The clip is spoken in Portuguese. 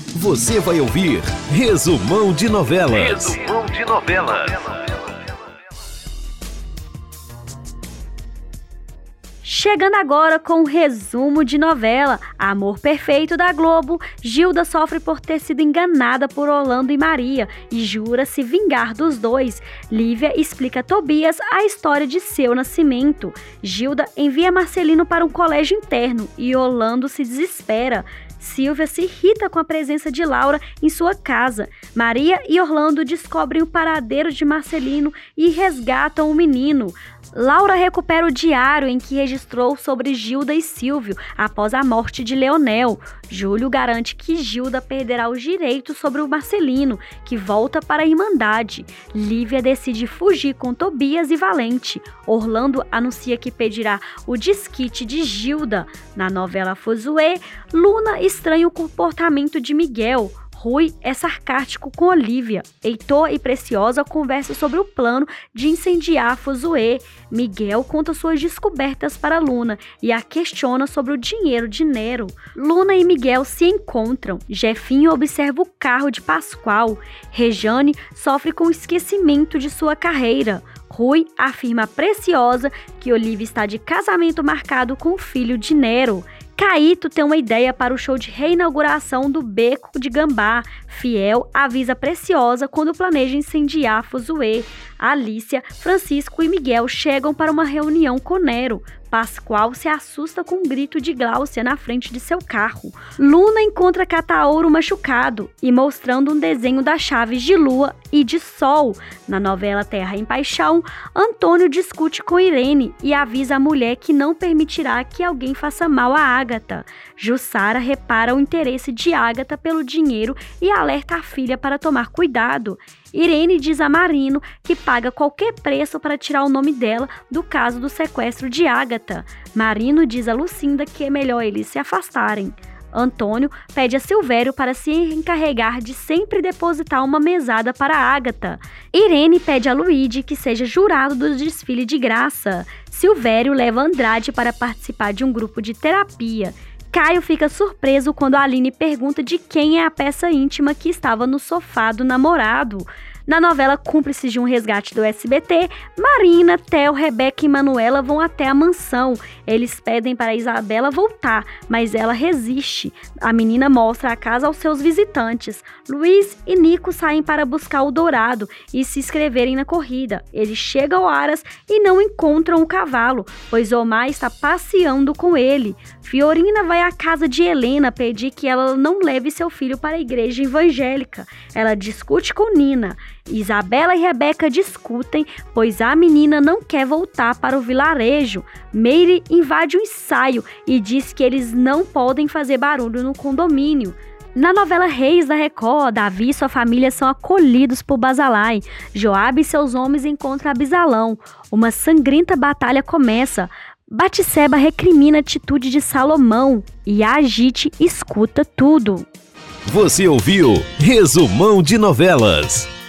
Você vai ouvir Resumão de Novelas. Resumão de Novelas. Chegando agora com o resumo de novela Amor Perfeito da Globo, Gilda sofre por ter sido enganada por Orlando e Maria e jura se vingar dos dois. Lívia explica a Tobias a história de seu nascimento. Gilda envia Marcelino para um colégio interno e Orlando se desespera. Silvia se irrita com a presença de Laura em sua casa. Maria e Orlando descobrem o paradeiro de Marcelino e resgatam o menino. Laura recupera o diário em que registrou sobre Gilda e Silvio após a morte de Leonel. Júlio garante que Gilda perderá os direitos sobre o Marcelino, que volta para a Irmandade. Lívia decide fugir com Tobias e Valente. Orlando anuncia que pedirá o desquite de Gilda. Na novela Fuzuê, Luna estranha o comportamento de Miguel. Rui é sarcástico com Olívia. Heitor e Preciosa conversam sobre o plano de incendiar Fuzuê. Miguel conta suas descobertas para Luna e a questiona sobre o dinheiro de Nero. Luna e Miguel se encontram. Jefinho observa o carro de Pascoal. Rejane sofre com o esquecimento de sua carreira. Rui afirma a Preciosa que Olívia está de casamento marcado com o filho de Nero. Caíto tem uma ideia para o show de reinauguração do Beco de Gambá. Fiel avisa Preciosa quando planeja incendiar Fuzuê. Alícia, Francisco e Miguel chegam para uma reunião com Nero. Pascoal se assusta com um grito de Gláucia na frente de seu carro. Luna encontra Cataouro machucado e mostrando um desenho das chaves de lua e de sol. Na novela Terra em Paixão, Antônio discute com Irene e avisa a mulher que não permitirá que alguém faça mal a Ágata. Jussara repara o interesse de Ágata pelo dinheiro e alerta a filha para tomar cuidado. Irene diz a Marino que paga qualquer preço para tirar o nome dela do caso do sequestro de Ágata. Marino diz a Lucinda que é melhor eles se afastarem. Antônio pede a Silvério para se encarregar de sempre depositar uma mesada para Ágata. Irene pede a Luíde que seja jurado do desfile de graça. Silvério leva Andrade para participar de um grupo de terapia. Caio fica surpreso quando a Aline pergunta de quem é a peça íntima que estava no sofá do namorado. Na novela Cúmplices de um Resgate do SBT, Marina, Theo, Rebeca e Manuela vão até a mansão. Eles pedem para Isabela voltar, mas ela resiste. A menina mostra a casa aos seus visitantes. Luiz e Nico saem para buscar o Dourado e se inscreverem na corrida. Eles chegam ao Aras e não encontram o cavalo, pois Omar está passeando com ele. Fiorina vai à casa de Helena pedir que ela não leve seu filho para a igreja evangélica. Ela discute com Nina. Isabela e Rebeca discutem, pois a menina não quer voltar para o vilarejo. Meire invade o ensaio e diz que eles não podem fazer barulho no condomínio. Na novela Reis da Record, Davi e sua família são acolhidos por Basalai. Joabe e seus homens encontram Abisalão. Uma sangrenta batalha começa. Batseba recrimina a atitude de Salomão e a Agite escuta tudo. Você ouviu Resumão de Novelas.